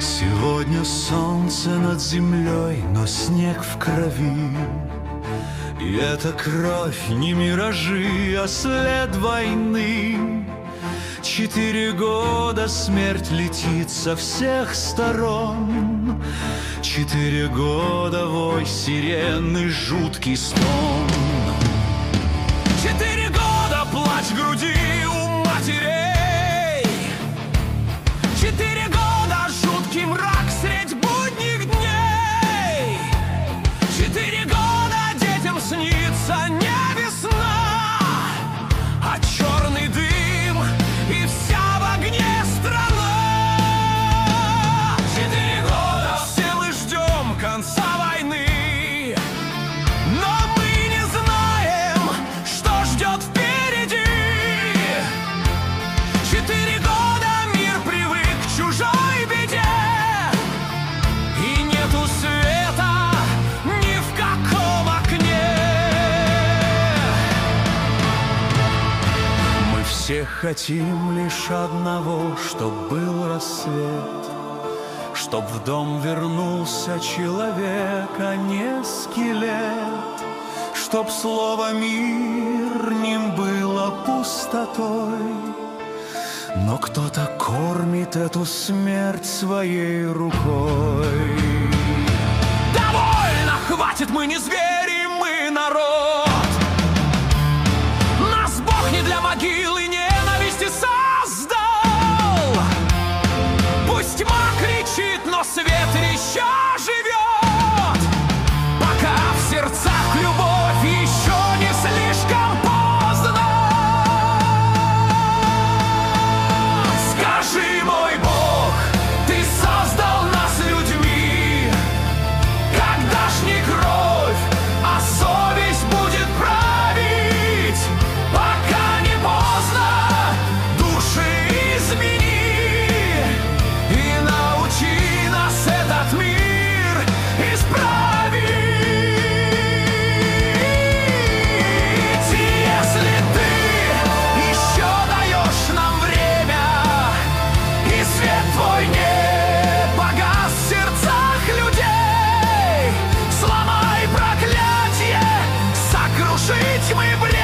Сегодня солнце над землей, но снег в крови. И эта кровь не миражи, а след войны. 4 года смерть летит со всех сторон. 4 года вой сирены, жуткий стон. 4 года плач в груди у матерей. 4 года жуткий мрак средь будних дней. 4 года детям снится не весна, а черный дым и вся в огне страна. 4 года все мы ждем конца войны, но мы не знаем, что ждет впереди. 4 года мир привык к чужой беде, и нету света ни в каком окне. Мы все хотим лишь одного, чтоб был рассвет, чтоб в дом вернулся человек, а не скелет, чтоб слово «мир» ним было пустотой. Но кто-то кормит эту смерть своей рукой. Довольно, хватит, мы не звери, мы народ. Нас Бог не для могилы ненависти создал. Пусть тьма кричит, но свет еще живет, пока в сердцах любовь еще не слишком поздно. Скажи, мой Бог, ты создал нас людьми. Когда ж не кровь, а совесть будет править, пока не поздно, души измени и научи нас этот мир исправить. Если ты еще даешь нам время, и свет твой не погас в сердцах людей, сломай проклятие, сокрушить мы бледь.